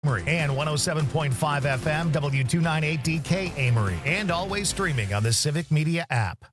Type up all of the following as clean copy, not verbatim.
Amory and 107.5 FM W298DK Amory, and always streaming on the Civic Media app.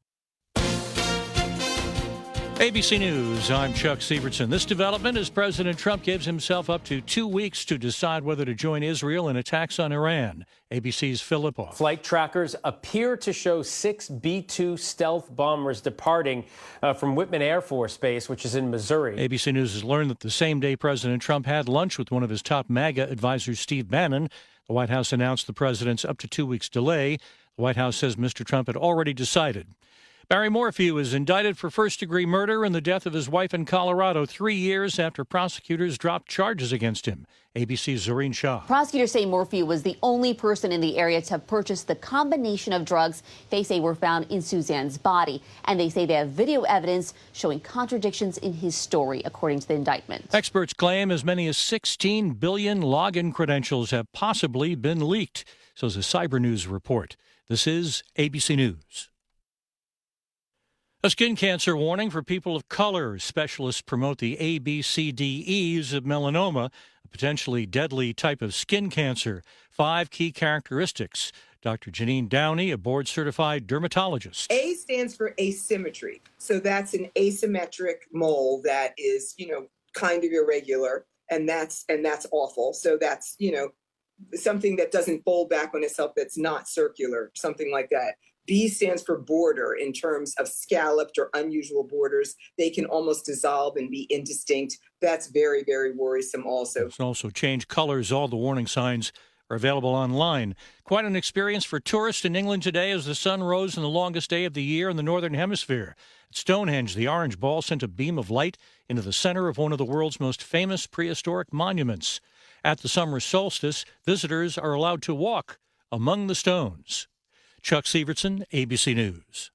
ABC News, I'm Chuck Sievertson. This development as President Trump gives himself up to 2 weeks to decide whether to join Israel in attacks on Iran. ABC's Philippa. Flight trackers appear to show 6 B-2 stealth bombers departing from Whitman Air Force Base, which is in Missouri. ABC News has learned that the same day President Trump had lunch with one of his top MAGA advisors, Steve Bannon, the White House announced the president's up to 2 weeks delay. The White House says Mr. Trump had already decided. Barry Morphew is indicted for first-degree murder in the death of his wife in Colorado 3 years after prosecutors dropped charges against him. ABC's Zorine Shah. Prosecutors say Morphew was the only person in the area to have purchased the combination of drugs they say were found in Suzanne's body. And they say they have video evidence showing contradictions in his story, according to the indictment. Experts claim as many as 16 billion login credentials have possibly been leaked, says a Cyber News report. This is ABC News. A skin cancer warning for people of color. Specialists promote the ABCDEs of melanoma, a potentially deadly type of skin cancer. 5 key characteristics. Dr. Janine Downey, a board-certified dermatologist. A stands for asymmetry. So that's an asymmetric mole that is, kind of irregular, and that's awful. So that's, something that doesn't fold back on itself, that's not circular, something like that. B stands for border in terms of scalloped or unusual borders. They can almost dissolve and be indistinct. That's very, very worrisome also. It's also change colors. All the warning signs are available online. Quite an experience for tourists in England today as the sun rose on the longest day of the year in the Northern Hemisphere. At Stonehenge, the orange ball sent a beam of light into the center of one of the world's most famous prehistoric monuments. At the summer solstice, visitors are allowed to walk among the stones. Chuck Sievertson, ABC News.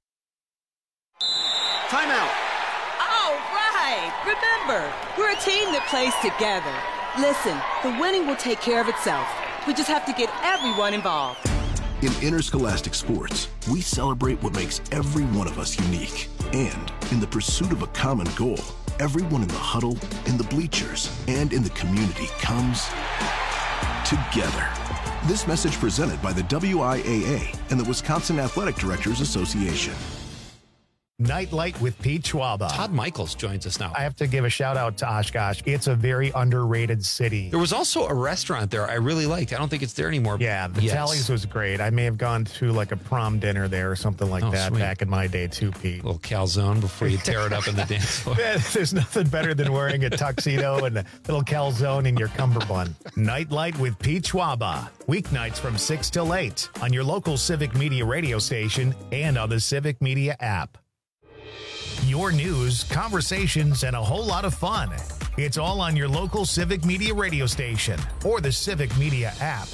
Timeout. All right. Remember, we're a team that plays together. Listen, the winning will take care of itself. We just have to get everyone involved. In interscholastic sports, we celebrate what makes every one of us unique. And in the pursuit of a common goal, everyone in the huddle, in the bleachers, and in the community comes together. This message presented by the WIAA and the Wisconsin Athletic Directors Association. Nightlight with Pete Schwaba. Todd Michaels joins us now. I have to give a shout out to Oshkosh. It's a very underrated city. There was also a restaurant there I really liked. I don't think it's there anymore. Yeah, the Tallies was great. I may have gone to like a prom dinner there or something like that sweet. Back in my day too, Pete. A little calzone before you tear it up in the dance floor. There's nothing better than wearing a tuxedo and a little calzone in your cummerbund. Nightlight with Pete Schwaba. Weeknights from 6 till 8 on your local Civic Media radio station and on the Civic Media app. Your news, conversations, and a whole lot of fun. It's all on your local Civic Media radio station or the Civic Media app.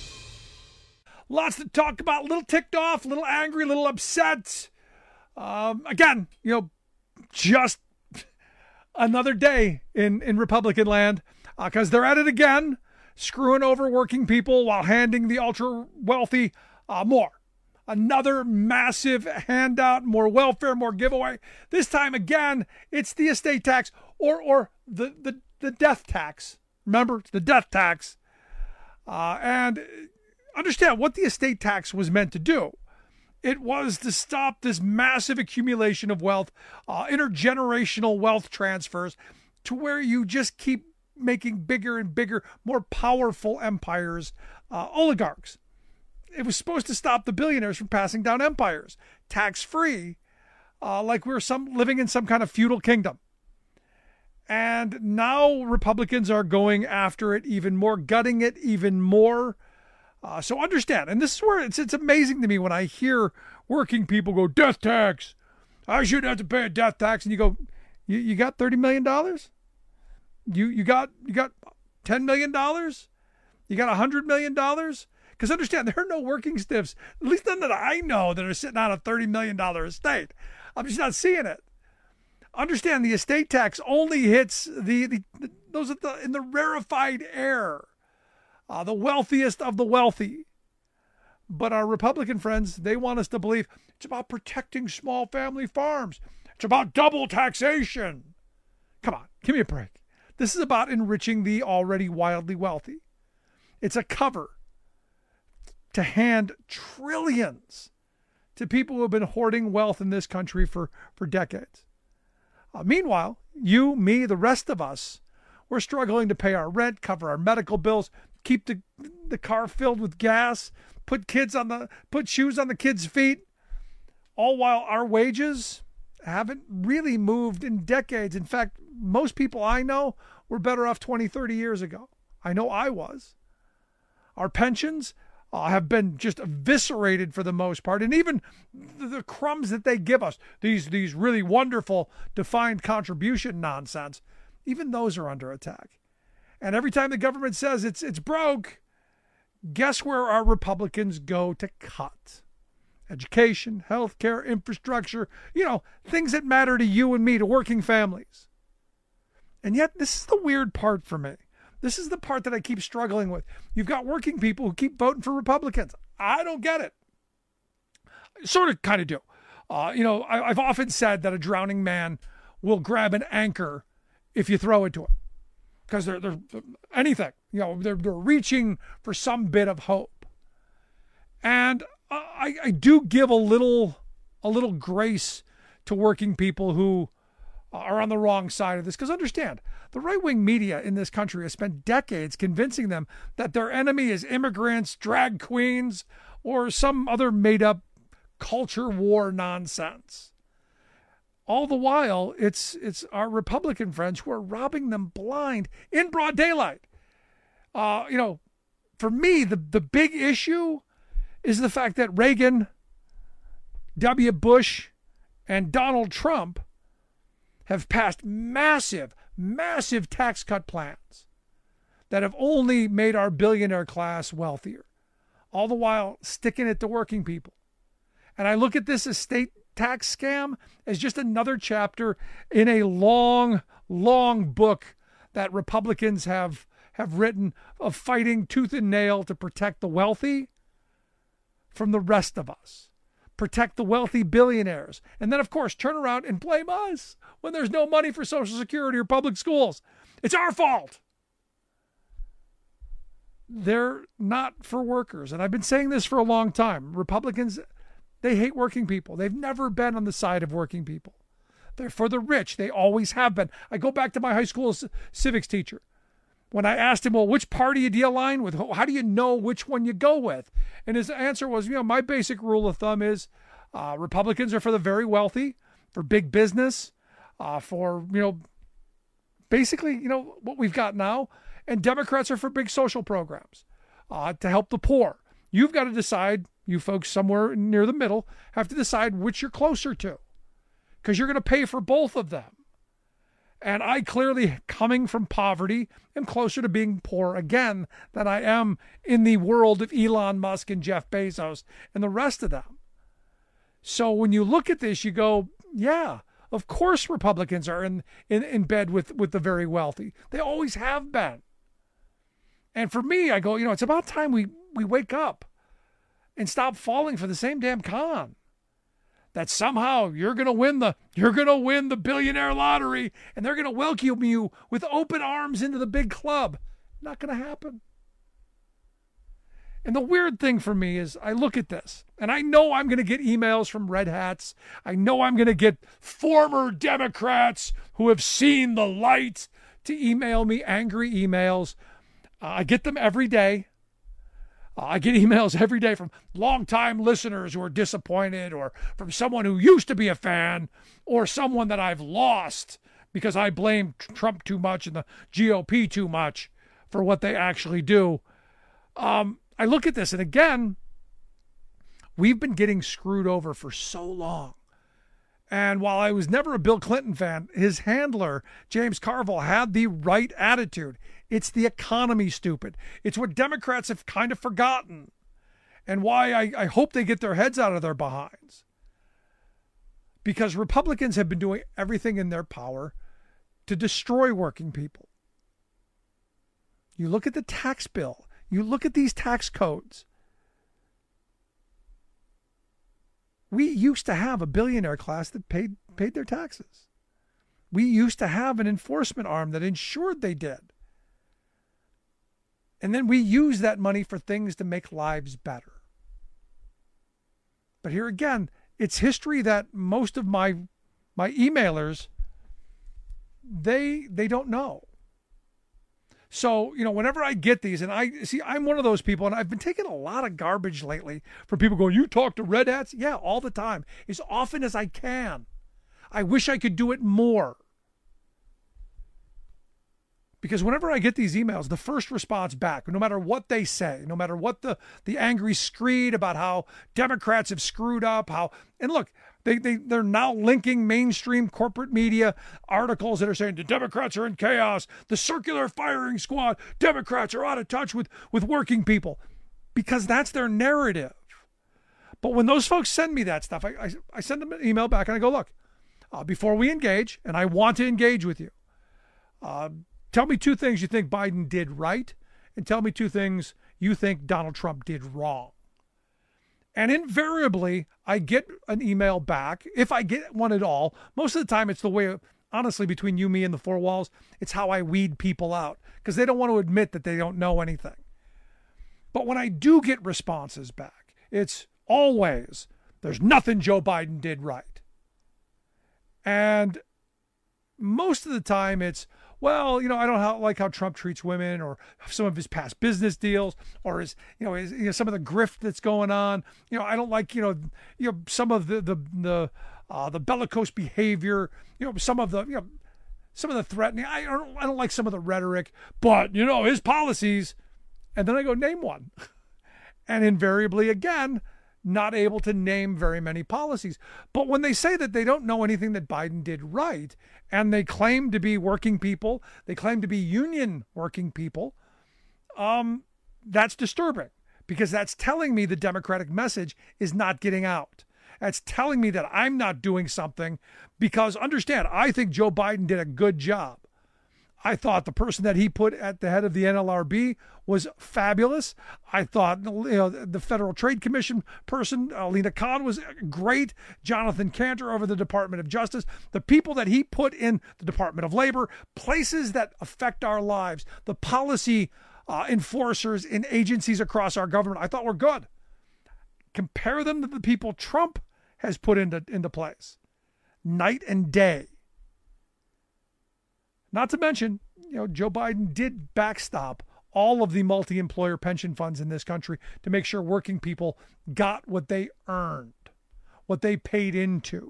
Lots to talk about. A little ticked off, a little angry, a little upset. Again, just another day in Republican land because they're at it again, screwing over working people while handing the ultra-wealthy more. Another massive handout, more welfare, more giveaway. This time again, it's the estate tax or the death tax. Remember, it's the death tax. And understand what the estate tax was meant to do. It was to stop this massive accumulation of wealth, intergenerational wealth transfers, to where you just keep making bigger and bigger, more powerful empires, oligarchs. It was supposed to stop the billionaires from passing down empires, tax-free, like we were living in some kind of feudal kingdom. And now Republicans are going after it even more, gutting it even more. So understand, and this is where it's amazing to me when I hear working people go, death tax. I shouldn't have to pay a death tax. And you go, you got $30 million? You got $10 million? You got $100 million? Because understand, there are no working stiffs, at least none that I know, that are sitting on a $30 million estate. I'm just not seeing it. Understand, the estate tax only hits those in the rarefied air, the wealthiest of the wealthy. But our Republican friends, they want us to believe it's about protecting small family farms. It's about double taxation. Come on, give me a break. This is about enriching the already wildly wealthy. It's a cover to hand trillions to people who have been hoarding wealth in this country for decades. Meanwhile, you, me, the rest of us, we're struggling to pay our rent, cover our medical bills, keep the car filled with gas, put shoes on the kids' feet, all while our wages haven't really moved in decades. In fact, most people I know were better off 20, 30 years ago. I know I was. Our pensions have been just eviscerated for the most part. And even the crumbs that they give us, these really wonderful defined contribution nonsense, even those are under attack. And every time the government says it's broke, guess where our Republicans go to cut? Education, healthcare, infrastructure, things that matter to you and me, to working families. And yet this is the weird part for me. This is the part that I keep struggling with. You've got working people who keep voting for Republicans. I don't get it. Sort of kind of do. I've often said that a drowning man will grab an anchor if you throw it to him, because they're anything. They're reaching for some bit of hope. And I do give a little grace to working people who are on the wrong side of this, because understand, the right-wing media in this country has spent decades convincing them that their enemy is immigrants, drag queens, or some other made-up culture war nonsense. All the while, it's our Republican friends who are robbing them blind in broad daylight. For me, the big issue is the fact that Reagan, W. Bush, and Donald Trump have passed massive tax cut plans that have only made our billionaire class wealthier, all the while sticking it to working people. And I look at this estate tax scam as just another chapter in a long book that Republicans have written of fighting tooth and nail to protect the wealthy from the rest of us. Protect the wealthy billionaires. And then, of course, turn around and blame us when there's no money for Social Security or public schools. It's our fault. They're not for workers. And I've been saying this for a long time. Republicans, they hate working people. They've never been on the side of working people. They're for the rich. They always have been. I go back to my high school civics teacher. When I asked him, well, which party do you align with? How do you know which one you go with? And his answer was, my basic rule of thumb is Republicans are for the very wealthy, for big business, for, basically, what we've got now. And Democrats are for big social programs to help the poor. You've got to decide, you folks somewhere near the middle, have to decide which you're closer to, because you're going to pay for both of them. And I clearly, coming from poverty, am closer to being poor again than I am in the world of Elon Musk and Jeff Bezos and the rest of them. So when you look at this, you go, yeah, of course Republicans are in bed with the very wealthy. They always have been. And for me, I go, it's about time we wake up and stop falling for the same damn con. That somehow you're going to win the billionaire lottery and they're going to welcome you with open arms into the big club. Not going to happen. And the weird thing for me is I look at this and I know I'm going to get emails from red hats. I know I'm going to get former Democrats who have seen the light to email me angry emails. I get them every day. I get emails every day from longtime listeners who are disappointed, or from someone who used to be a fan, or someone that I've lost because I blame Trump too much and the GOP too much for what they actually do. I look at this, and again, we've been getting screwed over for so long. And while I was never a Bill Clinton fan, his handler, James Carville, had the right attitude. It's the economy, stupid. It's what Democrats have kind of forgotten, and why I hope they get their heads out of their behinds. Because Republicans have been doing everything in their power to destroy working people. You look at the tax bill. You look at these tax codes. We used to have a billionaire class that paid their taxes. We used to have an enforcement arm that ensured they did. And then we use that money for things to make lives better. But here again, it's history that most of my emailers, they don't know. So, whenever I get these, and I'm one of those people, and I've been taking a lot of garbage lately from people going, you talk to Red Hats? Yeah, all the time, as often as I can. I wish I could do it more. Because whenever I get these emails, the first response back, no matter what they say, no matter what the angry screed about how Democrats have screwed up, and look, they're now linking mainstream corporate media articles that are saying the Democrats are in chaos, the circular firing squad, Democrats are out of touch with working people, because that's their narrative. But when those folks send me that stuff, I send them an email back and I go, look, before we engage, and I want to engage with you, tell me 2 things you think Biden did right, and tell me 2 things you think Donald Trump did wrong. And invariably, I get an email back, if I get one at all. Most of the time, it's the way, honestly, between you, me, and the 4 walls, it's how I weed people out, because they don't want to admit that they don't know anything. But when I do get responses back, it's always, there's nothing Joe Biden did right. And most of the time, it's, well, I don't like how Trump treats women, or some of his past business deals, or his some of the grift that's going on. I don't like, some of the bellicose behavior, some of the threatening. I don't like some of the rhetoric, but his policies. And then I go, name one. And invariably, again, not able to name very many policies. But when they say that they don't know anything that Biden did right, and they claim to be working people, they claim to be union working people, that's disturbing, because that's telling me the Democratic message is not getting out. That's telling me that I'm not doing something, because understand, I think Joe Biden did a good job. I thought the person that he put at the head of the NLRB was fabulous. I thought the Federal Trade Commission person, Lena Khan, was great. Jonathan Cantor over the Department of Justice. The people that he put in the Department of Labor, places that affect our lives, the policy enforcers in agencies across our government, I thought were good. Compare them to the people Trump has put into place. Night and day. Not to mention, Joe Biden did backstop all of the multi-employer pension funds in this country to make sure working people got what they earned, what they paid into.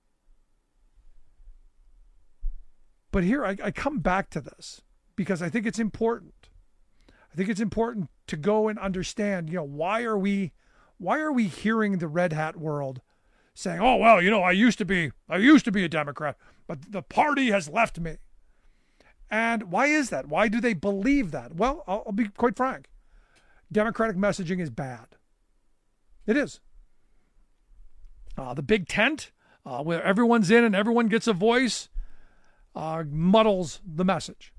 But here I come back to this because I think it's important. I think it's important to go and understand, why are we hearing the Red Hat world saying, oh, well, I used to be a Democrat, but the party has left me. And why is that? Why do they believe that? Well, I'll be quite frank. Democratic messaging is bad. It is. The big tent, where everyone's in and everyone gets a voice, muddles the message.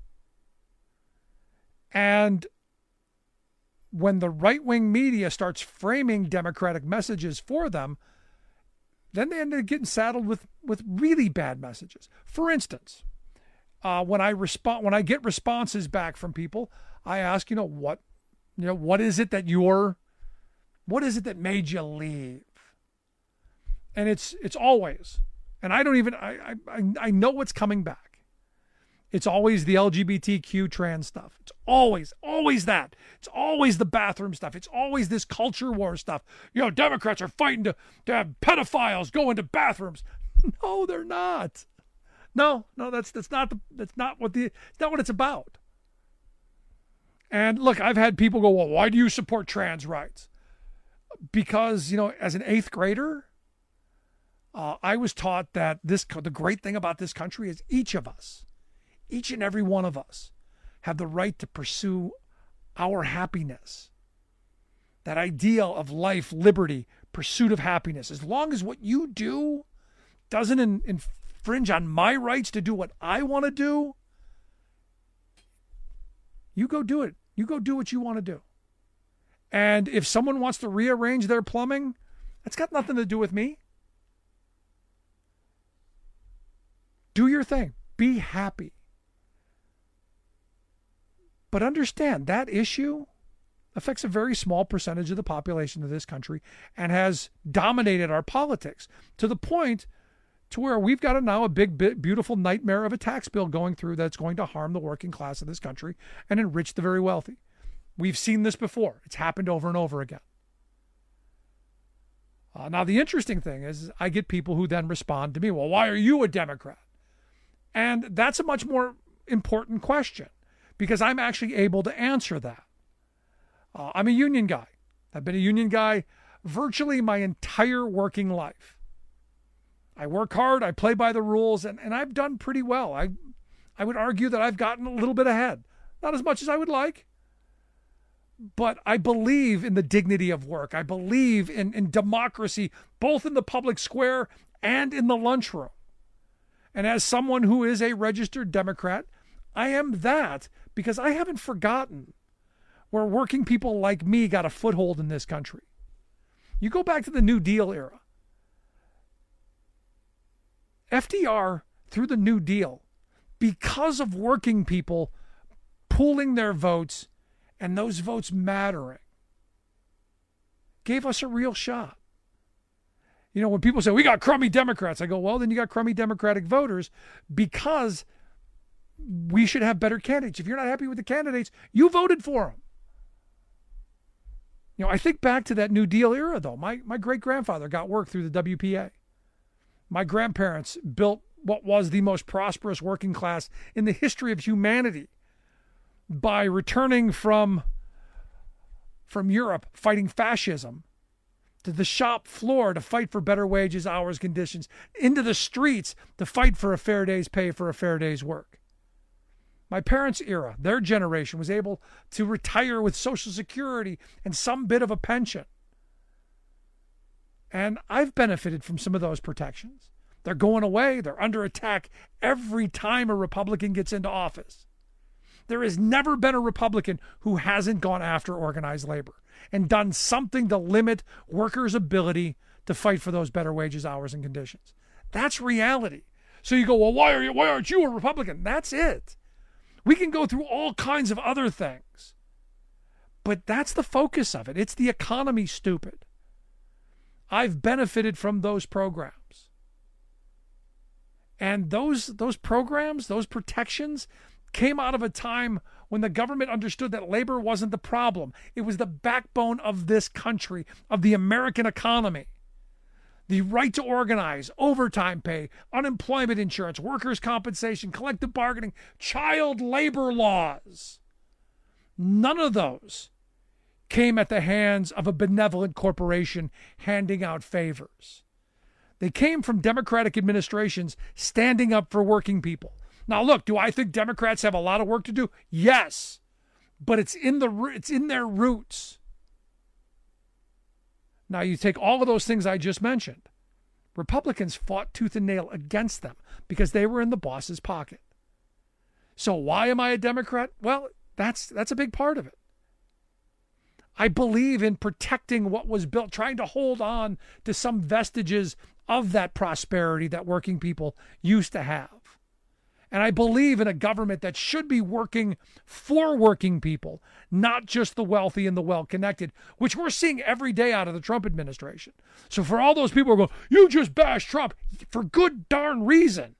And when the right-wing media starts framing Democratic messages for them, then they end up getting saddled with really bad messages. For instance, when I get responses back from people, I ask, what is it that made you leave? And it's always, and I know what's coming back. It's always the LGBTQ trans stuff. It's always that. It's always the bathroom stuff. It's always this culture war stuff. Democrats are fighting to have pedophiles go into bathrooms. No, they're not. No, that's not what it's about. And look, I've had people go, well, why do you support trans rights? Because, as an 8th grader, I was taught that the great thing about this country is each and every one of us have the right to pursue our happiness. That ideal of life, liberty, pursuit of happiness. As long as what you do doesn't infringe on my rights to do what I want to do, you go do it. You go do what you want to do. And if someone wants to rearrange their plumbing, that's got nothing to do with me. Do your thing. Be happy. But understand that issue affects a very small percentage of the population of this country and has dominated our politics to the point to where we've got now a big, beautiful nightmare of a tax bill going through that's going to harm the working class of this country and enrich the very wealthy. We've seen this before. It's happened over and over again. Now, the interesting thing is I get people who then respond to me, well, why are you a Democrat? And that's a much more important question because I'm actually able to answer that. I'm a union guy. I've been a union guy virtually my entire working life. I work hard, I play by the rules, and I've done pretty well. I would argue that I've gotten a little bit ahead. Not as much as I would like, but I believe in the dignity of work. I believe in democracy, both in the public square and in the lunchroom. And as someone who is a registered Democrat, I am that because I haven't forgotten where working people like me got a foothold in this country. You go back to the New Deal era. FDR, through the New Deal, because of working people pooling their votes and those votes mattering, gave us a real shot. You know, when people say, we got crummy Democrats, I go, well, then you got crummy Democratic voters because we should have better candidates. If you're not happy with the candidates, you voted for them. You know, I think back to that New Deal era, though. My great-grandfather got work through the WPA. My grandparents built what was the most prosperous working class in the history of humanity by returning from Europe, fighting fascism, to the shop floor to fight for better wages, hours, conditions, into the streets to fight for a fair day's pay for a fair day's work. My parents' era, their generation, was able to retire with Social Security and some bit of a pension. And I've benefited from some of those protections. They're going away. They're under attack every time a Republican gets into office. There has never been a Republican who hasn't gone after organized labor and done something to limit workers' ability to fight for those better wages, hours, and conditions. That's reality. So you go, well, why aren't you a Republican? That's it. We can go through all kinds of other things. But that's the focus of it. It's the economy, stupid. I've benefited from those programs. And those programs, those protections, came out of a time when the government understood that labor wasn't the problem. It was the backbone of this country, of the American economy. The right to organize, overtime pay, unemployment insurance, workers' compensation, collective bargaining, child labor laws. None of those came at the hands of a benevolent corporation handing out favors. They came from Democratic administrations standing up for working people. Now, look, do I think Democrats have a lot of work to do? Yes, but it's in their roots. Now, you take all of those things I just mentioned. Republicans fought tooth and nail against them because they were in the boss's pocket. So why am I a Democrat? Well, that's a big part of it. I believe in protecting what was built, trying to hold on to some vestiges of that prosperity that working people used to have. And I believe in a government that should be working for working people, not just the wealthy and the well-connected, which we're seeing every day out of the Trump administration. So for all those people who are going, you just bash Trump, for good darn reason.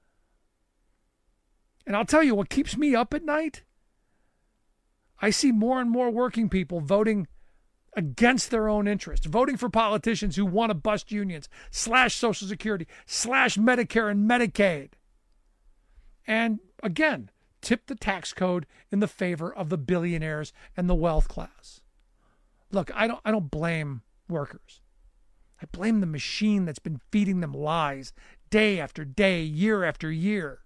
And I'll tell you what keeps me up at night. I see more and more working people voting against their own interest, voting for politicians who want to bust unions, slash Social Security, slash Medicare and Medicaid. And again, tip the tax code in the favor of the billionaires and the wealth class. Look, I don't blame workers. I blame the machine that's been feeding them lies day after day, year after year.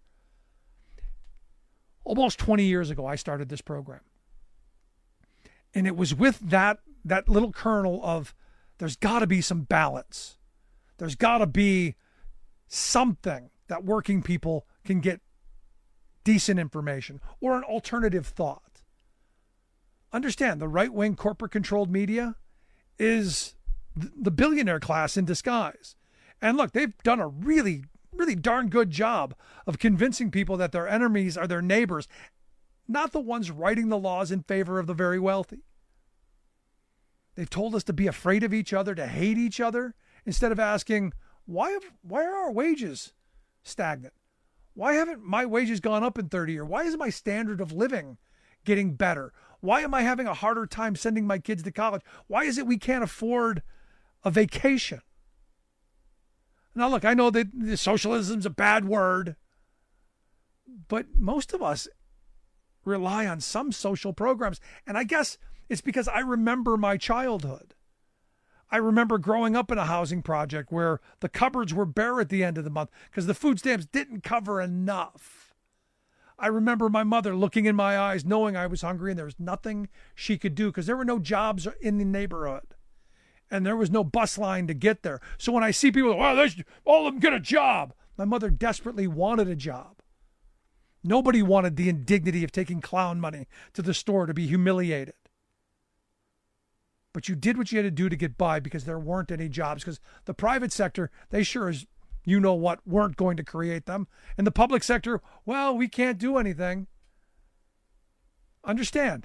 Almost 20 years ago, I started this program. And it was with that little kernel of there's got to be some balance. There's got to be something that working people can get decent information or an alternative thought. Understand, the right-wing corporate-controlled media is the billionaire class in disguise. And look, they've done a really, really darn good job of convincing people that their enemies are their neighbors. not the ones writing the laws in favor of the very wealthy. They've told us to be afraid of each other, to hate each other, instead of asking, why are our wages stagnant? Why haven't my wages gone up in 30 years? Why is my standard of living getting better? Why am I having a harder time sending my kids to college? Why is it we can't afford a vacation? Now, look, I know that socialism's a bad word, but most of us rely on some social programs. And I guess it's because I remember my childhood. I remember growing up in a housing project where the cupboards were bare at the end of the month because the food stamps didn't cover enough. I remember my mother looking in my eyes, knowing I was hungry, and there was nothing she could do because there were no jobs in the neighborhood. And there was no bus line to get there. So when I see people, all of them get a job. My mother desperately wanted a job. Nobody wanted the indignity of taking clown money to the store to be humiliated. But you did what you had to do to get by because there weren't any jobs. Because the private sector, they sure as you know what, weren't going to create them. And the public sector, well, we can't do anything. Understand,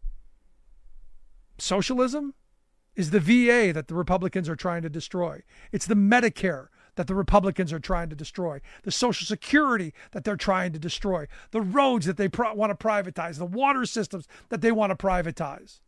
socialism is the VA that the Republicans are trying to destroy. It's the Medicare that the Republicans are trying to destroy. The Social Security that they're trying to destroy. The roads that they want to privatize. The water systems that they want to privatize.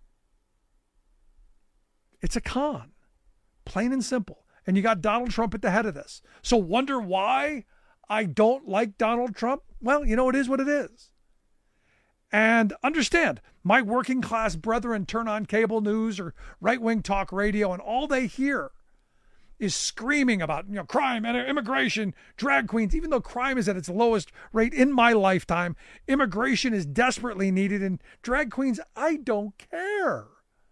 It's a con, plain and simple. And you got Donald Trump at the head of this. So wonder why I don't like Donald Trump? Well, you know, it is what it is. And understand, my working class brethren turn on cable news or right-wing talk radio, and all they hear is screaming about, crime and immigration, drag queens. Even though crime is at its lowest rate in my lifetime, immigration is desperately needed, and drag queens, I don't care.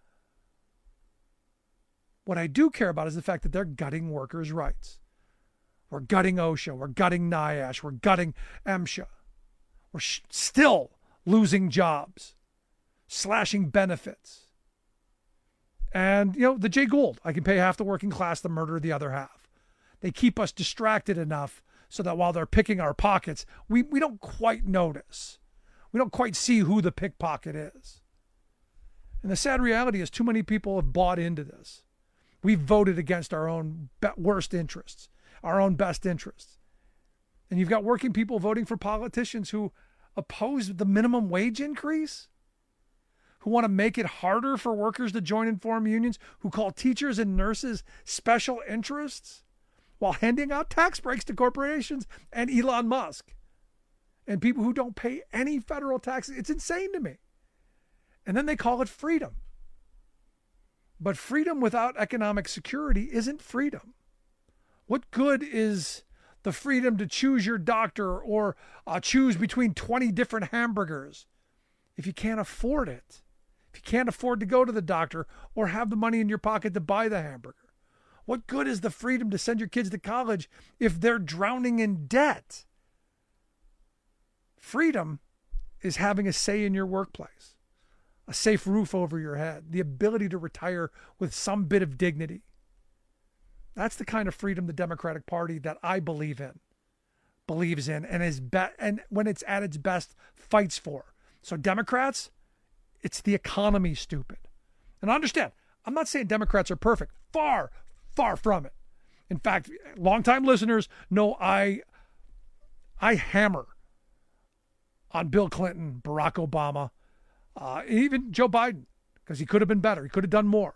What I do care about is the fact that they're gutting workers' rights. We're gutting OSHA. We're gutting NIOSH. We're gutting MSHA. We're still losing jobs, slashing benefits. And, the Jay Gould, I can pay half the working class to murder the other half. They keep us distracted enough so that while they're picking our pockets, we don't quite notice. We don't quite see who the pickpocket is. And the sad reality is too many people have bought into this. We've voted against our own worst interests, our own best interests. And you've got working people voting for politicians who oppose the minimum wage increase, who want to make it harder for workers to join and form unions, who call teachers and nurses special interests, while handing out tax breaks to corporations and Elon Musk and people who don't pay any federal taxes. It's insane to me. And then they call it freedom. But freedom without economic security isn't freedom. What good is the freedom to choose your doctor or choose between 20 different hamburgers if you can't afford it? If you can't afford to go to the doctor or have the money in your pocket to buy the hamburger? What good is the freedom to send your kids to college if they're drowning in debt? Freedom is having a say in your workplace, a safe roof over your head, the ability to retire with some bit of dignity. That's the kind of freedom the Democratic Party that I believes in, and when it's at its best, fights for. So Democrats, it's the economy, stupid. And understand, I'm not saying Democrats are perfect. Far, far from it. In fact, longtime listeners know I hammer on Bill Clinton, Barack Obama, even Joe Biden, because he could have been better. He could have done more.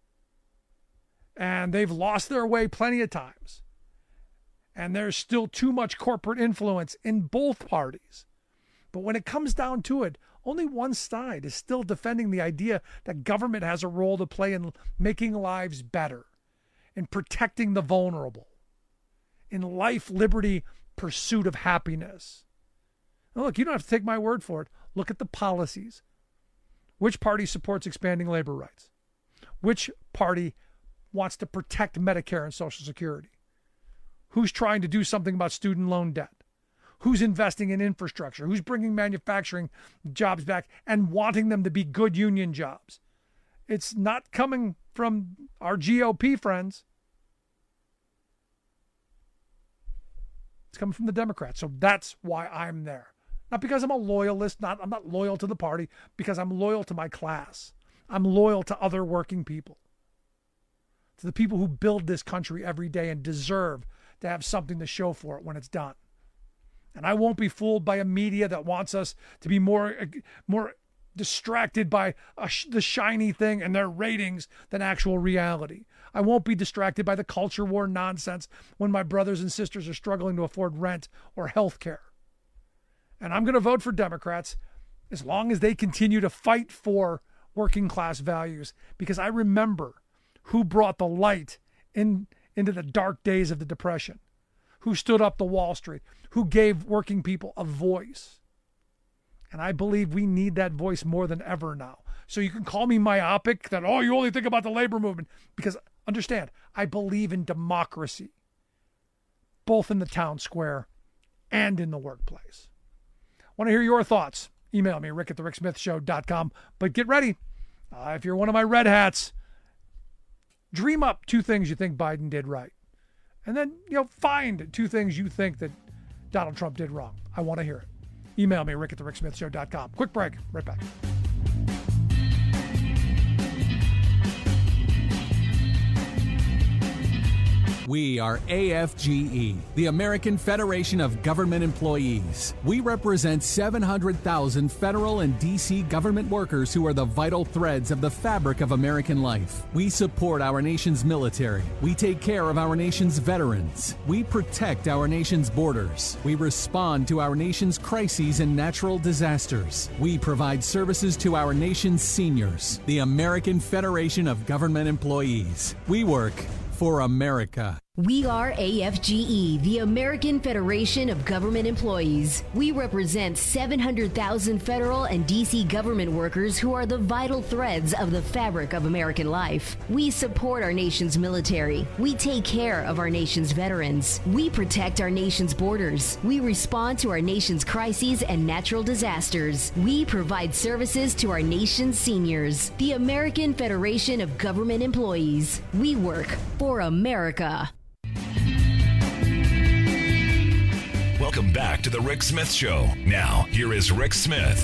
And they've lost their way plenty of times. And there's still too much corporate influence in both parties. But when it comes down to it, only one side is still defending the idea that government has a role to play in making lives better, in protecting the vulnerable, in life, liberty, pursuit of happiness. Now look, you don't have to take my word for it. Look at the policies. Which party supports expanding labor rights? Which party wants to protect Medicare and Social Security? Who's trying to do something about student loan debt? Who's investing in infrastructure? Who's bringing manufacturing jobs back and wanting them to be good union jobs? It's not coming from our GOP friends. It's coming from the Democrats. So that's why I'm there. Not because I'm a loyalist, I'm not loyal to the party, because I'm loyal to my class. I'm loyal to other working people, to the people who build this country every day and deserve to have something to show for it when it's done. And I won't be fooled by a media that wants us to be more distracted by the shiny thing and their ratings than actual reality. I won't be distracted by the culture war nonsense when my brothers and sisters are struggling to afford rent or health care. And I'm going to vote for Democrats as long as they continue to fight for working class values, because I remember who brought the light into the dark days of the Depression, who stood up to Wall Street, who gave working people a voice. And I believe we need that voice more than ever now. So you can call me myopic that, you only think about the labor movement, because understand, I believe in democracy, both in the town square and in the workplace. Want to hear your thoughts? Email me, rick@thericksmithshow.com. But get ready. If you're one of my red hats, dream up 2 things you think Biden did right. And then, find 2 things you think that Donald Trump did wrong. I want to hear it. Email me, rick@thericksmithshow.com. Quick break. Right back. We are AFGE, the American Federation of Government Employees. We represent 700,000 federal and D.C. government workers who are the vital threads of the fabric of American life. We support our nation's military. We take care of our nation's veterans. We protect our nation's borders. We respond to our nation's crises and natural disasters. We provide services to our nation's seniors. The American Federation of Government Employees. We work for America. We are AFGE, the American Federation of Government Employees. We represent 700,000 federal and D.C. government workers who are the vital threads of the fabric of American life. We support our nation's military. We take care of our nation's veterans. We protect our nation's borders. We respond to our nation's crises and natural disasters. We provide services to our nation's seniors. The American Federation of Government Employees. We work for America. Welcome back to the Rick Smith Show. Now, here is Rick Smith.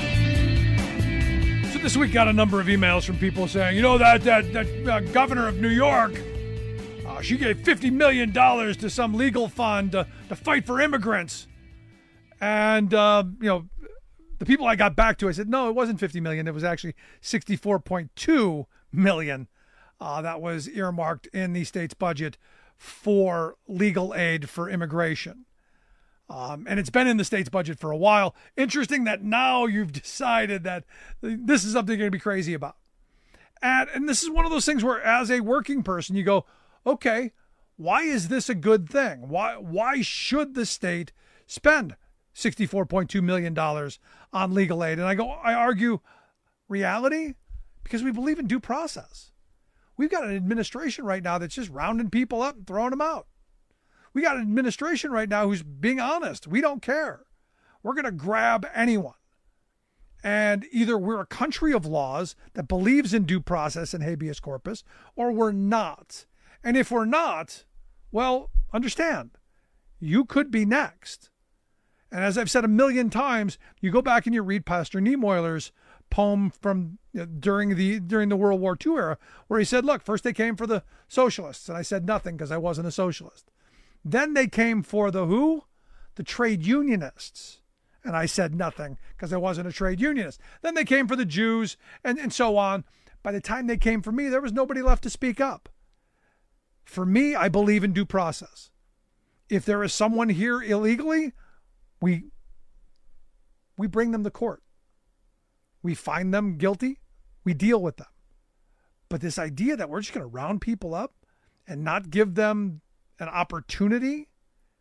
So this week got a number of emails from people saying, that governor of New York, she gave $50 million to some legal fund to fight for immigrants. And, the people I got back to, I said, no, it wasn't $50 million. It was actually $64.2 million that was earmarked in the state's budget for legal aid for immigration. And it's been in the state's budget for a while. Interesting that now you've decided that this is something you're going to be crazy about. And this is one of those things where, as a working person, you go, okay, why is this a good thing? Why should the state spend $64.2 million on legal aid? And I argue, reality, because we believe in due process. We've got an administration right now that's just rounding people up and throwing them out. We got an administration right now who's being honest. We don't care. We're going to grab anyone. And either we're a country of laws that believes in due process and habeas corpus, or we're not. And if we're not, well, understand, you could be next. And as I've said a million times, you go back and you read Pastor Niemöhler's poem from during the World War II era, where he said, look, first they came for the socialists, and I said nothing because I wasn't a socialist. Then they came for the who? The trade unionists. And I said nothing because I wasn't a trade unionist. Then they came for the Jews and so on. By the time they came for me, there was nobody left to speak up. For me, I believe in due process. If there is someone here illegally, we bring them to court. We find them guilty. We deal with them. But this idea that we're just going to round people up and not give them an opportunity,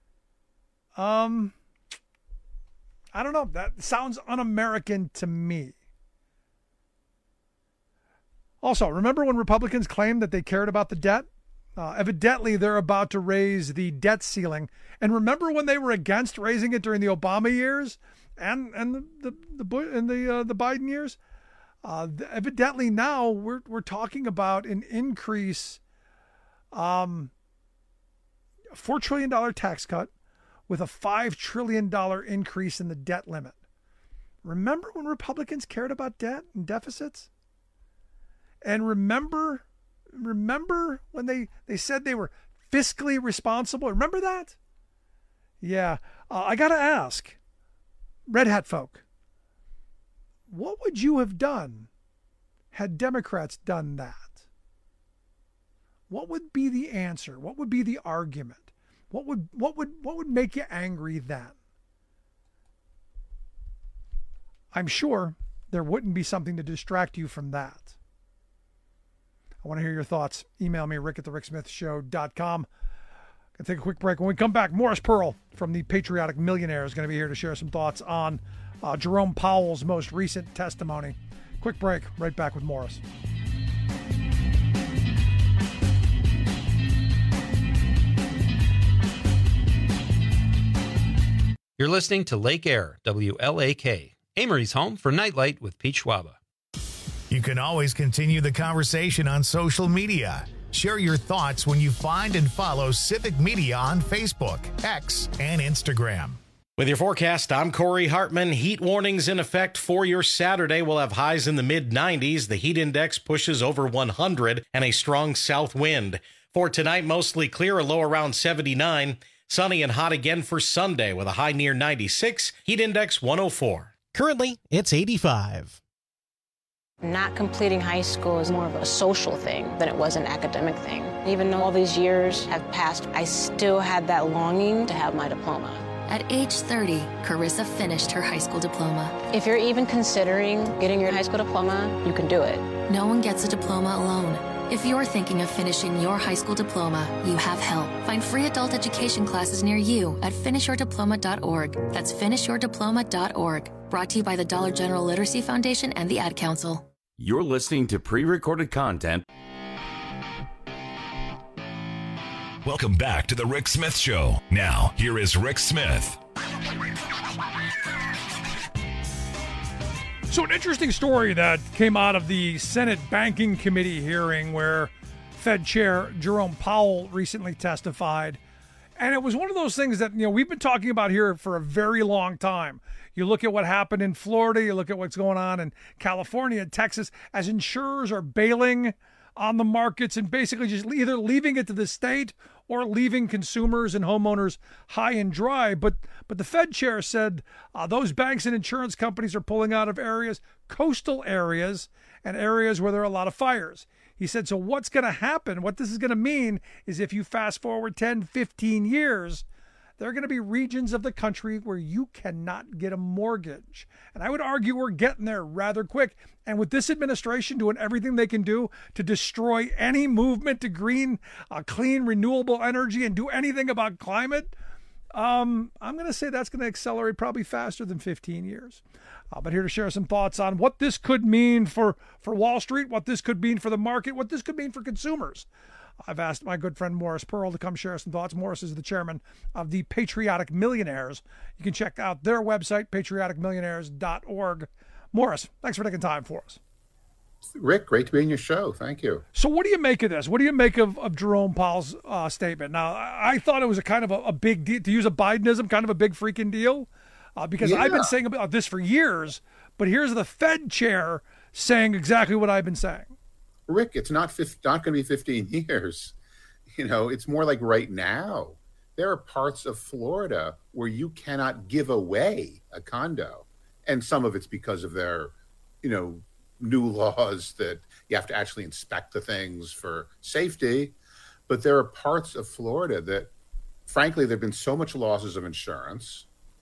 I don't know. That sounds un-American to me. Also, remember when Republicans claimed that they cared about the debt? Evidently, they're about to raise the debt ceiling. And remember when they were against raising it during the Obama years and the Biden years? Evidently, now we're talking about an increase. $4 trillion tax cut, with a $5 trillion increase in the debt limit. Remember when Republicans cared about debt and deficits? And remember when they said they were fiscally responsible? Remember that? Yeah. I got to ask, Red Hat folk, what would you have done had Democrats done that? What would be the answer? What would be the argument? What would make you angry then? I'm sure there wouldn't be something to distract you from that. I want to hear your thoughts. Email me, rick@thericksmithshow.com. Gonna take a quick break. When we come back, Morris Pearl from the Patriotic Millionaire is going to be here to share some thoughts on Jerome Powell's most recent testimony. Quick break. Right back with Morris. You're listening to Lake Air, WLAK, Amory's home for Nightlight with Pete Schwaba. You can always continue the conversation on social media. Share your thoughts when you find and follow Civic Media on Facebook, X, and Instagram. With your forecast, I'm Corey Hartman. Heat warnings in effect for your Saturday. We'll have highs in the mid-90s. The heat index pushes over 100 and a strong south wind. For tonight, mostly clear, a low around 79. Sunny and hot again for Sunday with a high near 96. Heat index 104. Currently, it's 85. Not completing high school is more of a social thing than it was an academic thing. Even though all these years have passed, I still had that longing to have my diploma. At age 30, Carissa finished her high school diploma. If you're even considering getting your high school diploma, you can do it. No one gets a diploma alone. If you're thinking of finishing your high school diploma, you have help. Find free adult education classes near you at finishyourdiploma.org. That's finishyourdiploma.org. Brought to you by the Dollar General Literacy Foundation and the Ad Council. You're listening to pre-recorded content. Welcome back to the Rick Smith Show. Now, here is Rick Smith. So an interesting story that came out of the Senate Banking Committee hearing where Fed Chair Jerome Powell recently testified. And it was one of those things that, we've been talking about here for a very long time. You look at what happened in Florida, you look at what's going on in California and Texas as insurers are bailing on the markets and basically just either leaving it to the state or leaving consumers and homeowners high and dry. But the Fed chair said those banks and insurance companies are pulling out of areas, coastal areas, and areas where there are a lot of fires. He said, so what's going to happen, what this is going to mean is if you fast forward 10, 15 years, there are going to be regions of the country where you cannot get a mortgage. And I would argue we're getting there rather quick. And with this administration doing everything they can do to destroy any movement to green, clean, renewable energy and do anything about climate, I'm going to say that's going to accelerate probably faster than 15 years. But here to share some thoughts on what this could mean for Wall Street, what this could mean for the market, what this could mean for consumers. I've asked my good friend Morris Pearl to come share some thoughts. Morris is the chairman of the Patriotic Millionaires. You can check out their website, patrioticmillionaires.org. Morris, thanks for taking time for us. Rick, great to be on your show. Thank you. So what do you make of this? What do you make of Jerome Powell's statement? Now, I thought it was a kind of a big deal, to use a Bidenism, kind of a big freaking deal, because I've been saying about this for years, but here's the Fed chair saying exactly what I've been saying. Rick, it's not going to be 15 years. It's more like right now. There are parts of Florida where you cannot give away a condo. And some of it's because of their, new laws that you have to actually inspect the things for safety. But there are parts of Florida that, frankly, there have been so much losses of insurance.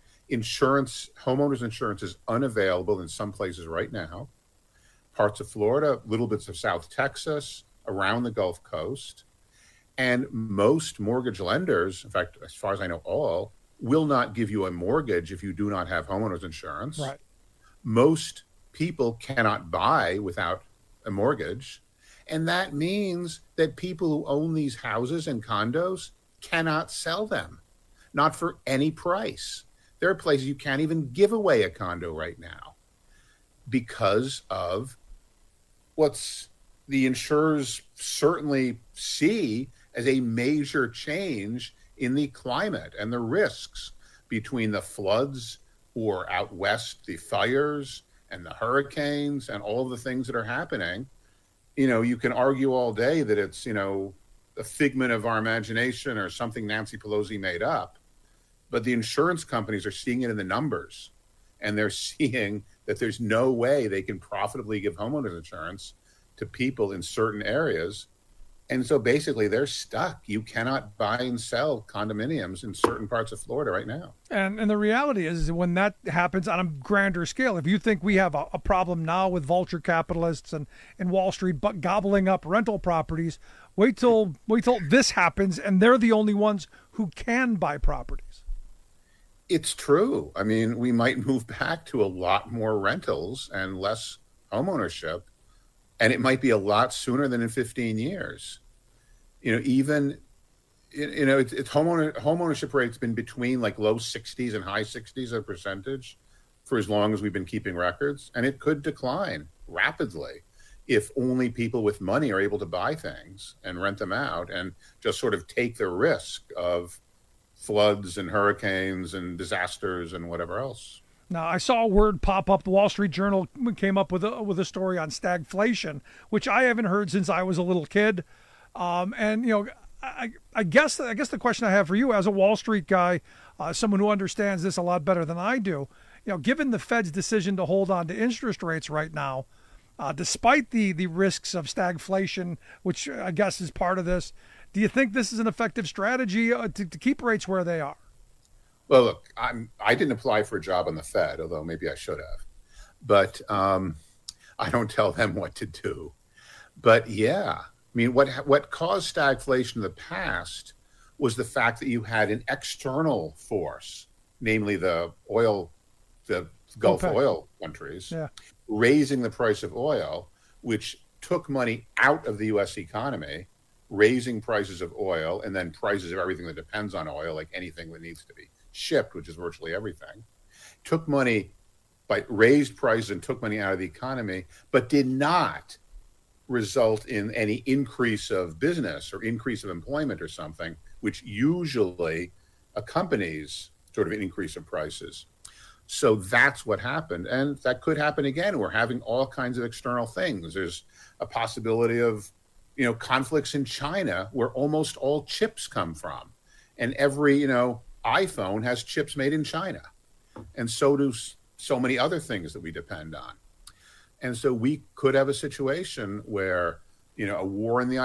Homeowners insurance is unavailable in some places right now. Parts of Florida, little bits of South Texas, around the Gulf Coast. And most mortgage lenders, in fact, as far as I know, all, will not give you a mortgage if you do not have homeowners insurance. Right. Most people cannot buy without a mortgage. And that means that people who own these houses and condos cannot sell them, not for any price. There are places you can't even give away a condo right now because of what's the insurers certainly see as a major change in the climate and the risks between the floods or out west, the fires and the hurricanes and all of the things that are happening. You can argue all day that it's, a figment of our imagination or something Nancy Pelosi made up. But the insurance companies are seeing it in the numbers, and they're seeing that there's no way they can profitably give homeowners insurance to people in certain areas. And so basically they're stuck. You cannot buy and sell condominiums in certain parts of Florida right now. And the reality is when that happens on a grander scale, if you think we have a problem now with vulture capitalists and Wall Street gobbling up rental properties, wait till this happens and they're the only ones who can buy properties. It's true. I mean, we might move back to a lot more rentals and less homeownership. And it might be a lot sooner than in 15 years. It's homeownership rate's been between like low 60s and high 60s a percentage for as long as we've been keeping records. And it could decline rapidly if only people with money are able to buy things and rent them out and just sort of take the risk of floods and hurricanes and disasters and whatever else. Now, I saw a word pop up. The Wall Street Journal came up with a story on stagflation, which I haven't heard since I was a little kid. I guess the question I have for you as a Wall Street guy, someone who understands this a lot better than I do, given the Fed's decision to hold on to interest rates right now, despite the risks of stagflation, which I guess is part of this, do you think this is an effective strategy to keep rates where they are? Well, look, I didn't apply for a job on the Fed, although maybe I should have. But I don't tell them what to do. But yeah, I mean, what caused stagflation in the past was the fact that you had an external force, namely the Gulf OPEC. oil countries, raising the price of oil, which took money out of the U.S. economy, raising prices of oil, and then prices of everything that depends on oil, like anything that needs to be shipped, which is virtually everything, raised prices and took money out of the economy, but did not result in any increase of business or increase of employment or something, which usually accompanies sort of an increase of prices. So that's what happened. And that could happen again. We're having all kinds of external things. There's a possibility of, conflicts in China where almost all chips come from. And every, iPhone has chips made in China. And so do so many other things that we depend on. And so we could have a situation where, a war in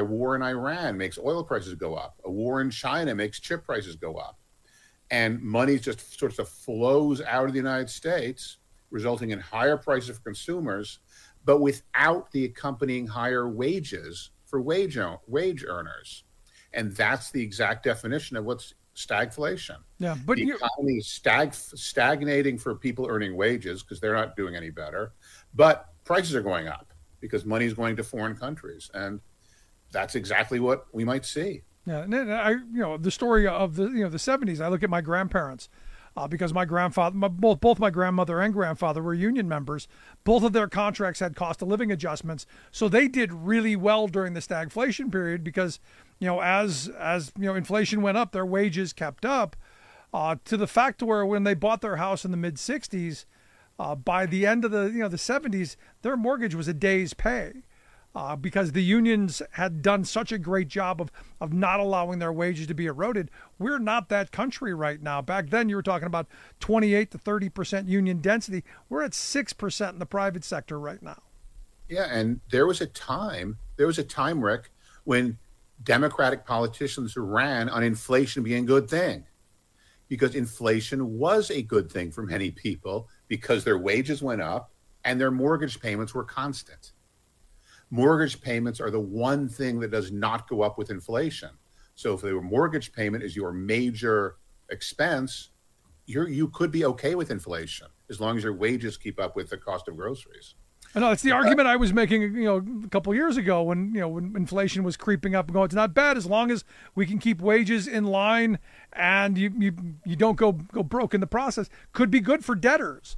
Iran makes oil prices go up. A war in China makes chip prices go up. And money just sort of flows out of the United States, resulting in higher prices for consumers, but without the accompanying higher wages for wage earners. And that's the exact definition of what's stagflation. Yeah, but the economy is stagnating for people earning wages because they're not doing any better, but prices are going up because money is going to foreign countries, and that's exactly what we might see. Yeah, and the story of the 70s. I look at my grandparents because my grandfather, both my grandmother and grandfather were union members. Both of their contracts had cost of living adjustments, so they did really well during the stagflation period because as inflation went up, their wages kept up to the fact where when they bought their house in the mid 60s, by the end of the 70s, their mortgage was a day's pay. Because the unions had done such a great job of not allowing their wages to be eroded. We're not that country right now. Back then, you were talking about 28 to 30% union density. We're at 6% in the private sector right now. Yeah, and there was a time, Rick, when Democratic politicians ran on inflation being a good thing. Because inflation was a good thing for many people because their wages went up and their mortgage payments were constant. Mortgage payments are the one thing that does not go up with inflation. So if your mortgage payment is your major expense, you could be okay with inflation as long as your wages keep up with the cost of groceries. I know it's the argument I was making, a couple of years ago when inflation was creeping up and going, it's not bad as long as we can keep wages in line and you don't go broke in the process. Could be good for debtors.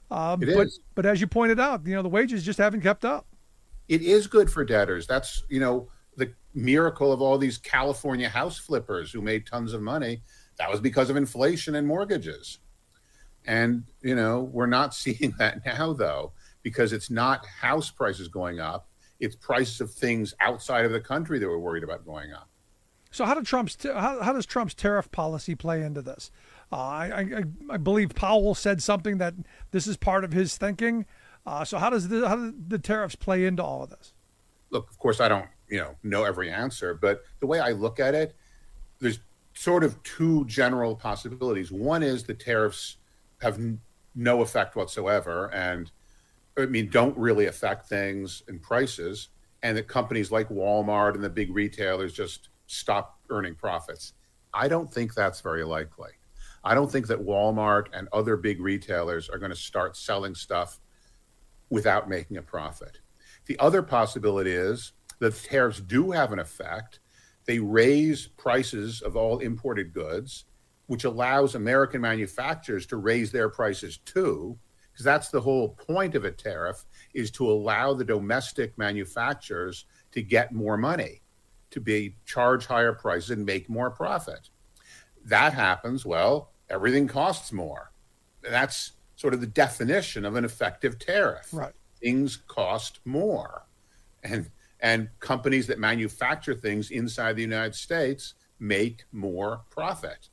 But as you pointed out, the wages just haven't kept up. It is good for debtors. That's, the miracle of all these California house flippers who made tons of money. That was because of inflation and mortgages. And, we're not seeing that now, though, because it's not house prices going up. It's prices of things outside of the country that we're worried about going up. So how does Trump's tariff policy play into this? I believe Powell said something that this is part of his thinking. So how do the tariffs play into all of this? Look, of course, I don't know every answer, but the way I look at it, there's sort of two general possibilities. One is the tariffs have no effect whatsoever, and don't really affect things and prices, and that companies like Walmart and the big retailers just stop earning profits. I don't think that's very likely. I don't think that Walmart and other big retailers are going to start selling stuff without making a profit. The other possibility is that the tariffs do have an effect. They raise prices of all imported goods, which allows American manufacturers to raise their prices too, because that's the whole point of a tariff, is to allow the domestic manufacturers to get more money, to charge higher prices and make more profit. That happens, well, everything costs more. That's sort of the definition of an effective tariff. Right. Things cost more. And companies that manufacture things inside the United States make more profit.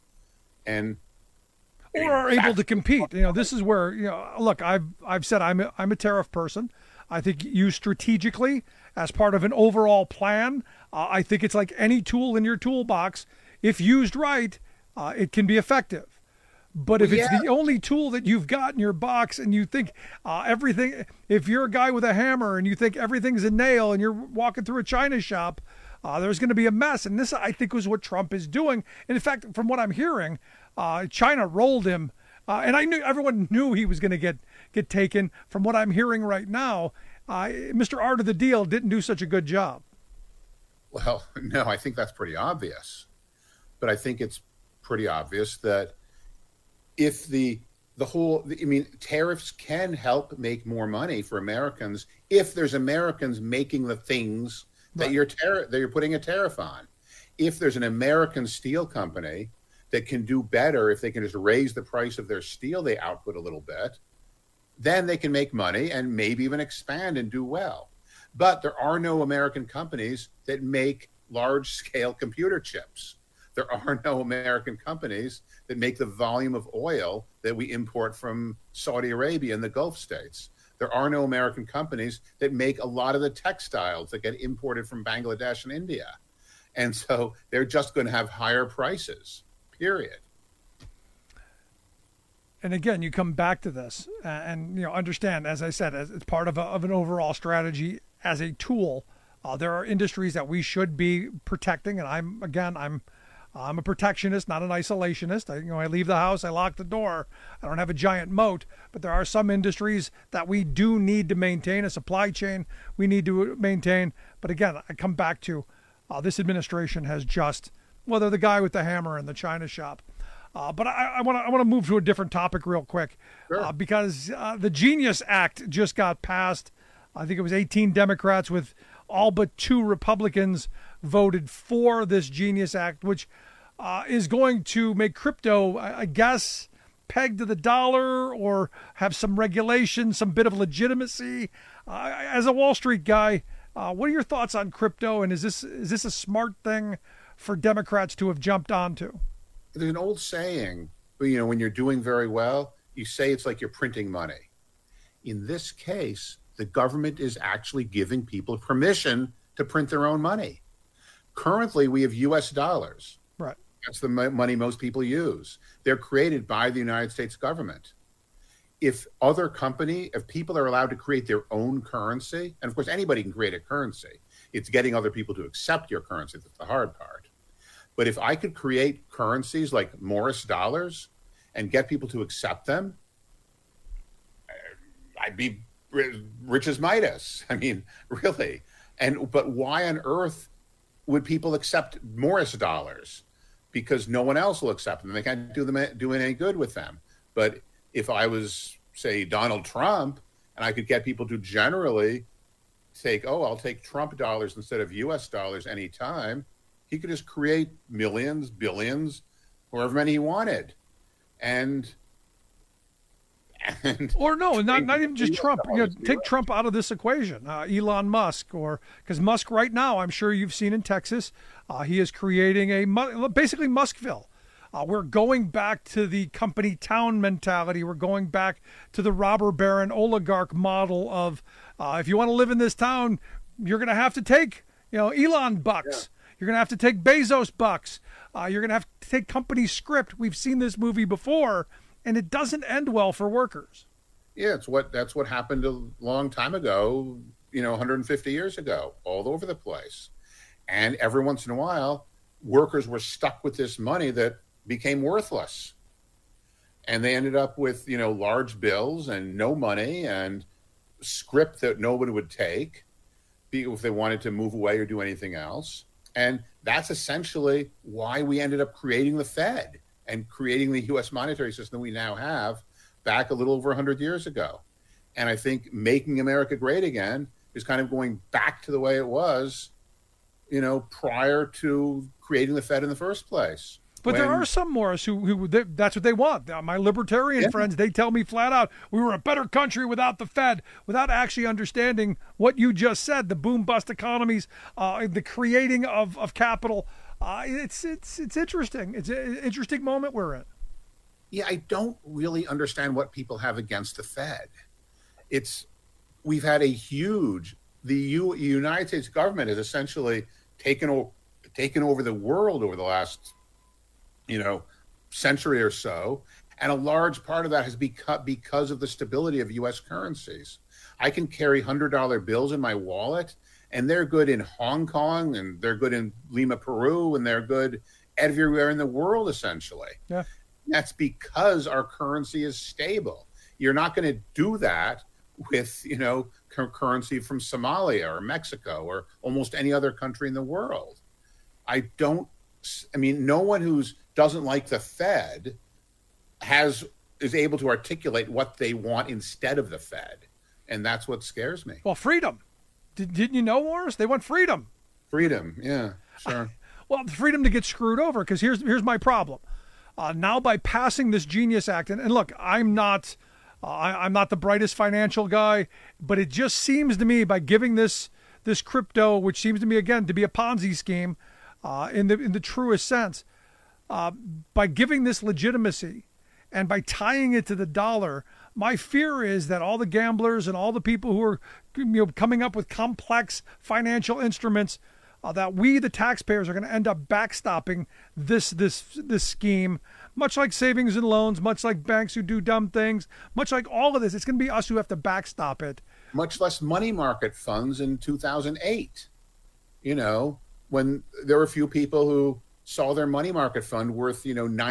Or are able to compete. This is where, look, I've said I'm a tariff person. I think used strategically as part of an overall plan. I think it's like any tool in your toolbox. If used right, it can be effective. But if it's the only tool that you've got in your box and you think everything, if you're a guy with a hammer and you think everything's a nail and you're walking through a china shop, there's going to be a mess. And this, I think, was what Trump is doing. And in fact, from what I'm hearing, China rolled him. And everyone knew he was going to get taken. From what I'm hearing right now, Mr. Art of the Deal didn't do such a good job. Well, no, I think that's pretty obvious. But I think it's pretty obvious that if tariffs can help make more money for Americans if there's Americans making the things that you're putting a tariff on. If there's an American steel company that can do better, if they can just raise the price of their steel they output a little bit, then they can make money and maybe even expand and do well. But there are no American companies that make large-scale computer chips. There are no American companies that make the volume of oil that we import from Saudi Arabia and the Gulf states. There are no American companies that make a lot of the textiles that get imported from Bangladesh and India. And so they're just going to have higher prices, period. And again, you come back to this and understand, as I said, as it's part of an overall strategy as a tool. There are industries that we should be protecting, and I'm a protectionist, not an isolationist. I leave the house, I lock the door. I don't have a giant moat, but there are some industries that we do need to maintain, a supply chain we need to maintain. But again, I come back to this administration has just, well, they're the guy with the hammer in the china shop. But I want to move to a different topic real quick, sure. Because the Genius Act just got passed. I think it was 18 Democrats with all but 2 Republicans voted for this Genius Act, which is going to make crypto, I guess, pegged to the dollar or have some regulation, some bit of legitimacy. As a Wall Street guy, what are your thoughts on crypto, and is this a smart thing for Democrats to have jumped onto? There's an old saying, when you're doing very well, you say it's like you're printing money. In this case, the government is actually giving people permission to print their own money. Currently, we have U.S. dollars. Right. That's the money most people use. They're created by the United States government. If people are allowed to create their own currency, and of course anybody can create a currency, it's getting other people to accept your currency that's the hard part. But if I could create currencies like Morris dollars and get people to accept them, I'd be rich as Midas. I mean, really. But why on earth would people accept Morris dollars? Because no one else will accept them. They can't do any good with them. But if I was, say, Donald Trump, and I could get people to generally I'll take Trump dollars instead of U.S. dollars anytime, he could just create millions, billions however many he wanted. Or no, not even just Trump. Take Trump out of this equation. Elon Musk, or because Musk right now, I'm sure you've seen in Texas, he is creating basically Muskville. We're going back to the company town mentality. We're going back to the robber baron oligarch model of if you want to live in this town, you're going to have to take Elon bucks. Yeah. You're going to have to take Bezos bucks. You're going to have to take company script. We've seen this movie before. And it doesn't end well for workers. Yeah, that's what happened a long time ago, 150 years ago, all over the place. And every once in a while, workers were stuck with this money that became worthless. And they ended up with, large bills and no money and script that nobody would take if they wanted to move away or do anything else. And that's essentially why we ended up creating the Fed and creating the U.S. monetary system we now have back a little over 100 years ago. And I think making America great again is kind of going back to the way it was, prior to creating the Fed in the first place. But there are some, Morris, who that's what they want. My libertarian friends, they tell me flat out, we were a better country without the Fed, without actually understanding what you just said, the boom-bust economies, the creating of capital. It's interesting. It's an interesting moment we're in. Yeah, I don't really understand what people have against the Fed. We've had the United States government has essentially taken over the world over the last, century or so, and a large part of that has become because of the stability of U.S. currencies. I can carry $100 bills in my wallet, and they're good in Hong Kong, and they're good in Lima, Peru, and they're good everywhere in the world, essentially. Yeah. That's because our currency is stable. You're not going to do that with, currency from Somalia or Mexico or almost any other country in the world. No one who doesn't like the Fed is able to articulate what they want instead of the Fed. And that's what scares me. Well, freedom. Didn't you know, Morris? They want freedom. Freedom, yeah, sure. Well, the freedom to get screwed over, because here's my problem. Now, by passing this Genius Act, and look, I'm not the brightest financial guy, but it just seems to me by giving this crypto, which seems to me again to be a Ponzi scheme, in the truest sense, by giving this legitimacy, and by tying it to the dollar. My fear is that all the gamblers and all the people who are coming up with complex financial instruments, that we, the taxpayers, are going to end up backstopping this scheme, much like savings and loans, much like banks who do dumb things, much like all of this. It's going to be us who have to backstop it. Much less money market funds in 2008. When there were a few people who saw their money market fund worth,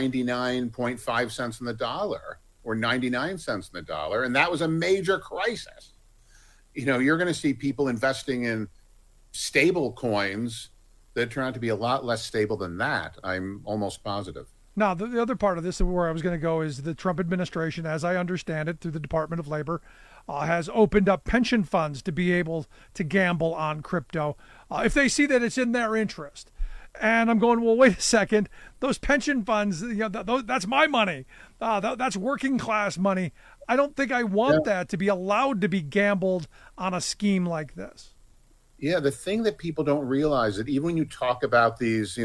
99.5 cents on the dollar. Or 99 cents in the dollar, and that was a major crisis. You're going to see people investing in stable coins that turn out to be a lot less stable than that. I'm almost positive. Now, the other part of this, where I was going to go, is the Trump administration, as I understand it, through the Department of Labor, has opened up pension funds to be able to gamble on crypto if they see that it's in their interest. And I'm going, well, wait a second. Those pension funds, that's my money. That's working class money. I don't think I want that to be allowed to be gambled on a scheme like this. Yeah, the thing that people don't realize that even when you talk about these,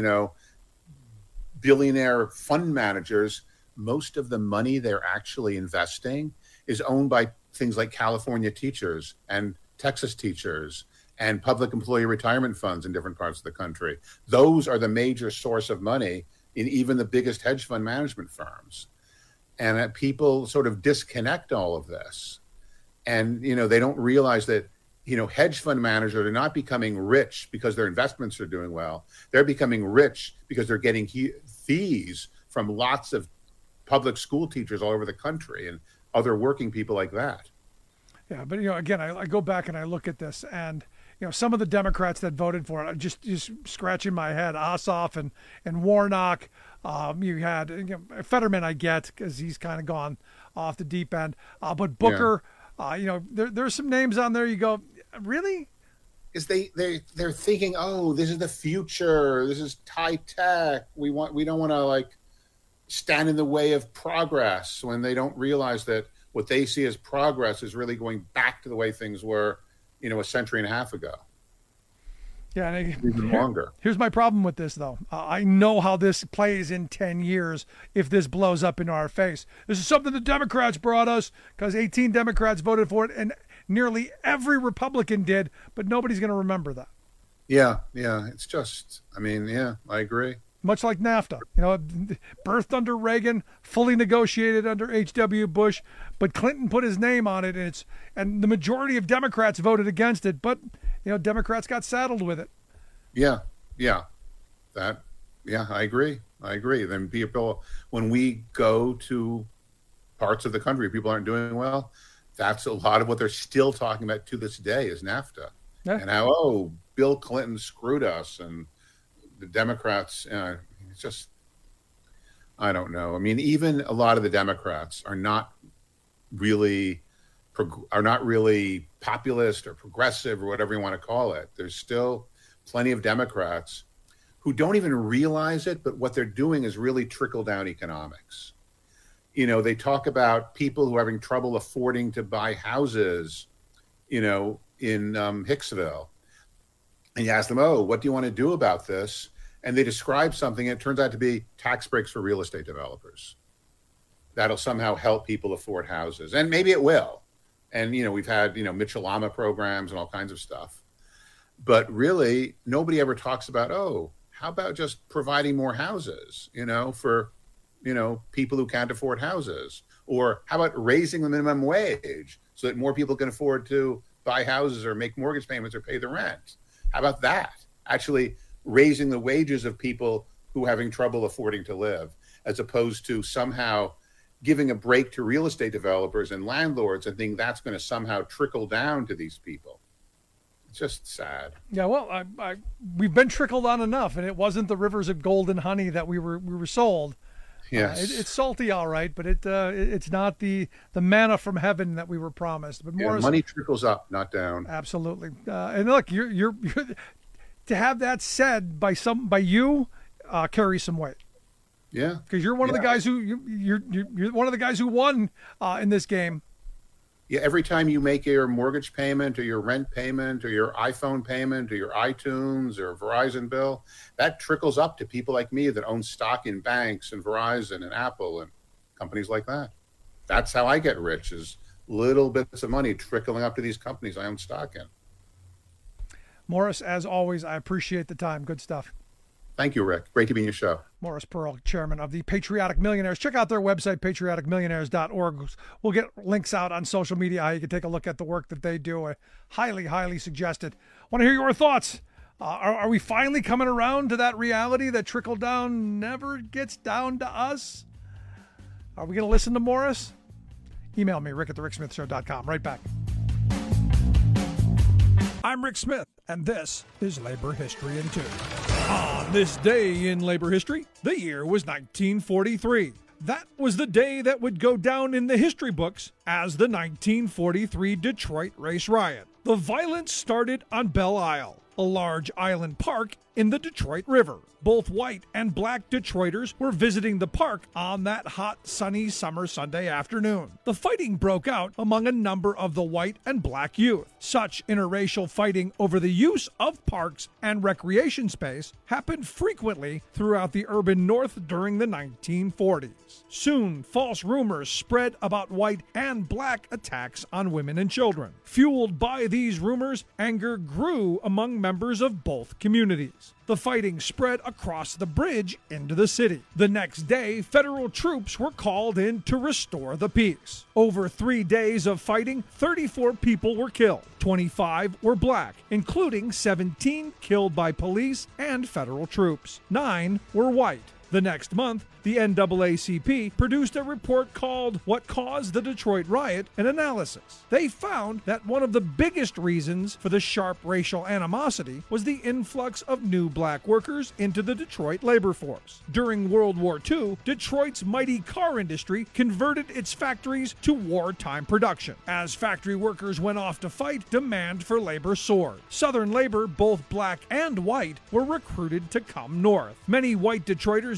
billionaire fund managers, most of the money they're actually investing is owned by things like California teachers and Texas teachers and public employee retirement funds in different parts of the country. Those are the major source of money in even the biggest hedge fund management firms. And people sort of disconnect all of this. And, they don't realize that, hedge fund managers are not becoming rich because their investments are doing well. They're becoming rich because they're getting fees from lots of public school teachers all over the country and other working people like that. Yeah, but, again, I go back and I look at this, and some of the Democrats that voted for it, I'm just scratching my head. Ossoff and Warnock. You had Fetterman, I get, because he's kind of gone off the deep end. But Booker, there's some names on there. You go, really? Is they're thinking, oh, this is the future. This is high tech. We don't want to stand in the way of progress when they don't realize that what they see as progress is really going back to the way things were, a century and a half ago. Yeah, and even longer. Here's my problem with this, though. I know how this plays in 10 years if this blows up in our face. This is something the Democrats brought us because 18 Democrats voted for it, and nearly every Republican did, but nobody's going to remember that. Yeah. It's just, I agree. Much like NAFTA, birthed under Reagan, fully negotiated under H.W. Bush, but Clinton put his name on it, and the majority of Democrats voted against it, but Democrats got saddled with it. Yeah. I agree. Then people, when we go to parts of the country, people aren't doing well. That's a lot of what they're still talking about to this day is NAFTA. Yeah. And how, Bill Clinton screwed us and the Democrats, it's just, I don't know. Even a lot of the Democrats are not really populist or progressive or whatever you want to call it. There's still plenty of Democrats who don't even realize it, but what they're doing is really trickle-down economics. They talk about people who are having trouble affording to buy houses, in Hicksville. And you ask them, what do you want to do about this? And they describe something, and it turns out to be tax breaks for real estate developers. That'll somehow help people afford houses. And maybe it will. And, we've had, Mitchell-Lama programs and all kinds of stuff. But really, nobody ever talks about, how about just providing more houses, for, people who can't afford houses? Or how about raising the minimum wage so that more people can afford to buy houses or make mortgage payments or pay the rent? How about that? Actually raising the wages of people who are having trouble affording to live, as opposed to somehow giving a break to real estate developers and landlords and think that's going to somehow trickle down to these people. It's just sad. Yeah, well, we've been trickled on enough, and it wasn't the rivers of gold and honey that we were sold. Yes, it's salty, all right, but it's not the manna from heaven that we were promised. But more money trickles up, not down. Absolutely. And look, you're to have that said by you carries some weight. Yeah, because you're one of the guys who you're one of the guys who won in this game. Yeah, every time you make your mortgage payment or your rent payment or your iPhone payment or your iTunes or Verizon bill, that trickles up to people like me that own stock in banks and Verizon and Apple and companies like that. That's how I get rich, is little bits of money trickling up to these companies I own stock in. Morris, as always, I appreciate the time. Good stuff. Thank you, Rick. Great to be in your show. Morris Pearl, chairman of the Patriotic Millionaires. Check out their website, patrioticmillionaires.org. We'll get links out on social media how you can take a look at the work that they do. I highly, highly suggest it. Want to hear your thoughts. Are we finally coming around to that reality that trickle down never gets down to us? Are we going to listen to Morris? Email me, rick@thericksmithshow.com. Right back. I'm Rick Smith, and this is Labor History in 2. On this day in labor history, the year was 1943. That was the day that would go down in the history books as the 1943 Detroit Race Riot. The violence started on Belle Isle, a large island park in the Detroit River. Both white and black Detroiters were visiting the park on that hot, sunny summer Sunday afternoon. The fighting broke out among a number of the white and black youth. Such interracial fighting over the use of parks and recreation space happened frequently throughout the urban North during the 1940s. Soon, false rumors spread about white and black attacks on women and children. Fueled by these rumors, anger grew among members of both communities. The fighting spread across the bridge into the city. The next day, federal troops were called in to restore the peace. Over 3 days of fighting, 34 people were killed. 25 were black, including 17 killed by police and federal troops. 9 were white. The next month, the NAACP produced a report called What Caused the Detroit Riot? An Analysis. They found that one of the biggest reasons for the sharp racial animosity was the influx of new black workers into the Detroit labor force. During World War II, Detroit's mighty car industry converted its factories to wartime production. As factory workers went off to fight, demand for labor soared. Southern labor, both black and white, were recruited to come north. Many white Detroiters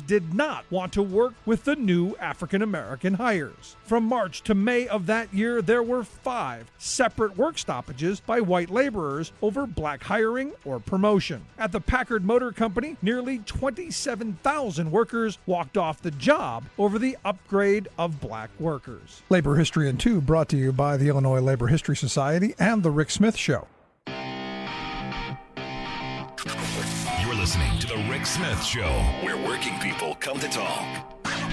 did not want to work with the new African American hires. From March to May of that year, there were 5 separate work stoppages by white laborers over black hiring or promotion. At the Packard Motor Company, nearly 27,000 workers walked off the job over the upgrade of black workers. Labor History in 2 brought to you by the Illinois Labor History Society and The Rick Smith Show. You're listening to The Rick Smith Show, where working people come to talk.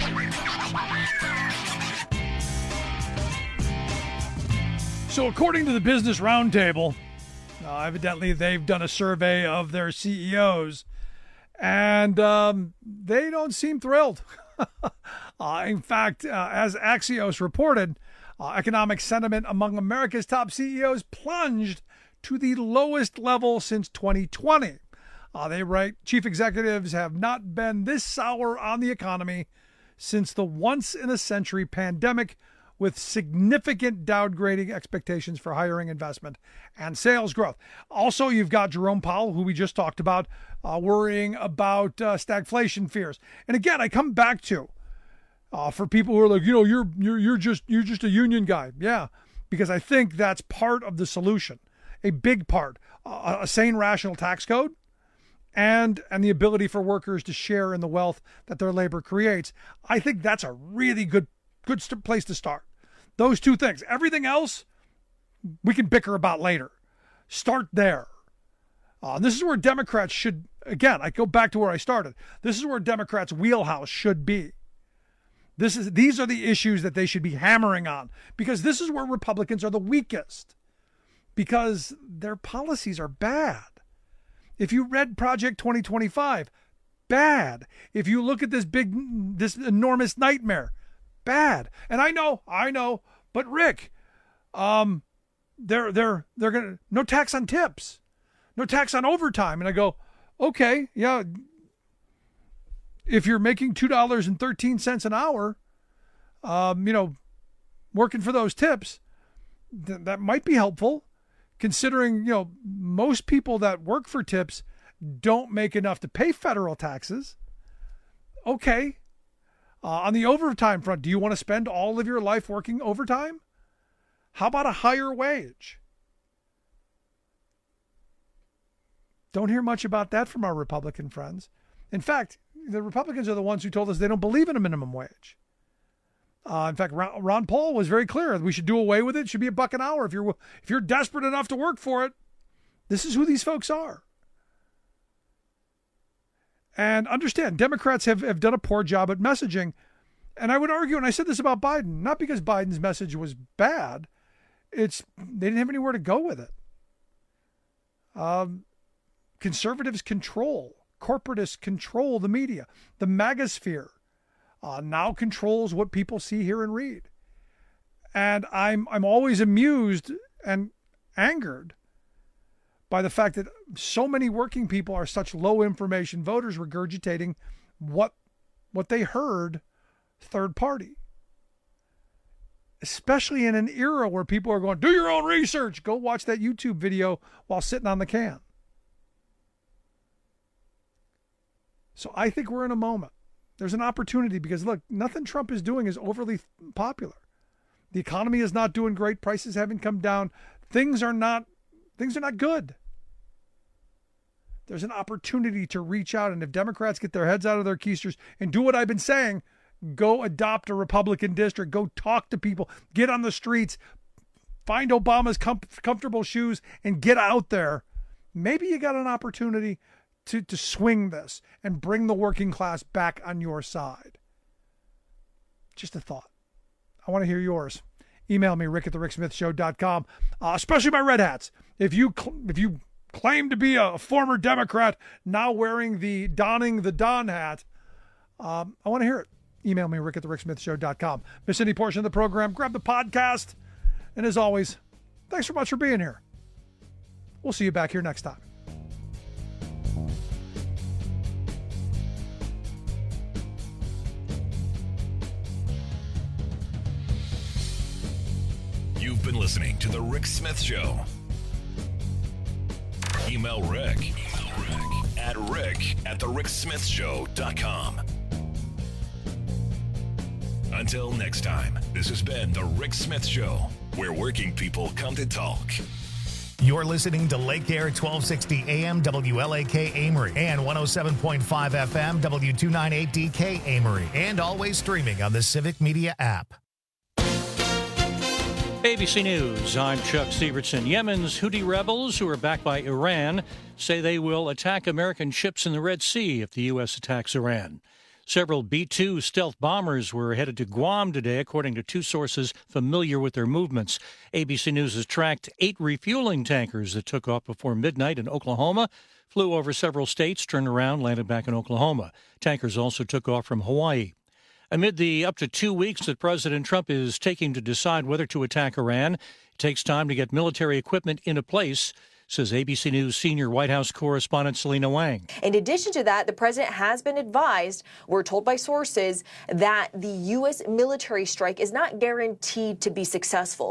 So according to the Business Roundtable, evidently they've done a survey of their CEOs, and they don't seem thrilled. In fact, as Axios reported, economic sentiment among America's top CEOs plunged to the lowest level since 2020. They write, chief executives have not been this sour on the economy since the once-in-a-century pandemic, with significant downgrading expectations for hiring, investment, and sales growth. Also, you've got Jerome Powell, who we just talked about, worrying about stagflation fears. And again, I come back to, for people who are like, you're just a union guy. Yeah, because I think that's part of the solution, a big part, a sane, rational tax code, and the ability for workers to share in the wealth that their labor creates. I think that's a really good place to start. Those two things. Everything else we can bicker about later. Start there. This is where Democrats should, again, I go back to where I started. This is where Democrats' wheelhouse should be. These are the issues that they should be hammering on, because this is where Republicans are the weakest, because their policies are bad. If you read Project 2025, bad. If you look at this enormous nightmare, bad. And I know, but Rick, they're gonna, no tax on tips, no tax on overtime. And I go, okay, yeah. If you're making $2.13 an hour, working for those tips, that might be helpful, considering, most people that work for tips don't make enough to pay federal taxes. Okay. On the overtime front, do you want to spend all of your life working overtime? How about a higher wage? Don't hear much about that from our Republican friends. In fact, the Republicans are the ones who told us they don't believe in a minimum wage. In fact, Ron Paul was very clear. We should do away with it. It should be $1 an hour. If you're desperate enough to work for it, this is who these folks are. And understand, Democrats have done a poor job at messaging. And I would argue, and I said this about Biden, not because Biden's message was bad, they didn't have anywhere to go with it. Conservatives control, corporatists control the media. The MAGAsphere now controls what people see, hear, and read. And I'm always amused and angered by the fact that so many working people are such low information voters regurgitating what they heard third party. Especially in an era where people are going, do your own research. Go watch that YouTube video while sitting on the can. So I think we're in a moment. There's an opportunity because, look, nothing Trump is doing is overly popular. The economy is not doing great. Prices haven't come down. Things are not good. There's an opportunity to reach out. And if Democrats get their heads out of their keisters and do what I've been saying, go adopt a Republican district, go talk to people, get on the streets, find Obama's comfortable shoes and get out there. Maybe you got an opportunity to swing this and bring the working class back on your side. Just a thought. I want to hear yours. Email me, rick@thericksmithshow.com, especially my red hats. If you claim to be a former Democrat now donning the Don hat, I want to hear it. Email me, rick@thericksmithshow.com. Miss any portion of the program, grab the podcast. And as always, thanks so much for being here. We'll see you back here next time. You've been listening to The Rick Smith Show. Email Rick at rick@thericksmithshow.com. Until next time, this has been The Rick Smith Show, where working people come to talk. You're listening to Lake Air 1260 AM WLAK Amory and 107.5 FM W298DK Amory, and always streaming on the Civic Media app. ABC News, I'm Chuck Sievertson. Yemen's Houthi rebels, who are backed by Iran, say they will attack American ships in the Red Sea if the U.S. attacks Iran. Several B-2 stealth bombers were headed to Guam today, according to two sources familiar with their movements. ABC News has tracked 8 refueling tankers that took off before midnight in Oklahoma, flew over several states, turned around, landed back in Oklahoma. Tankers also took off from Hawaii. Amid the up to 2 weeks that President Trump is taking to decide whether to attack Iran, it takes time to get military equipment into place, says ABC News senior White House correspondent Selena Wang. In addition to that, the president has been advised, we're told by sources, that the U.S. military strike is not guaranteed to be successful.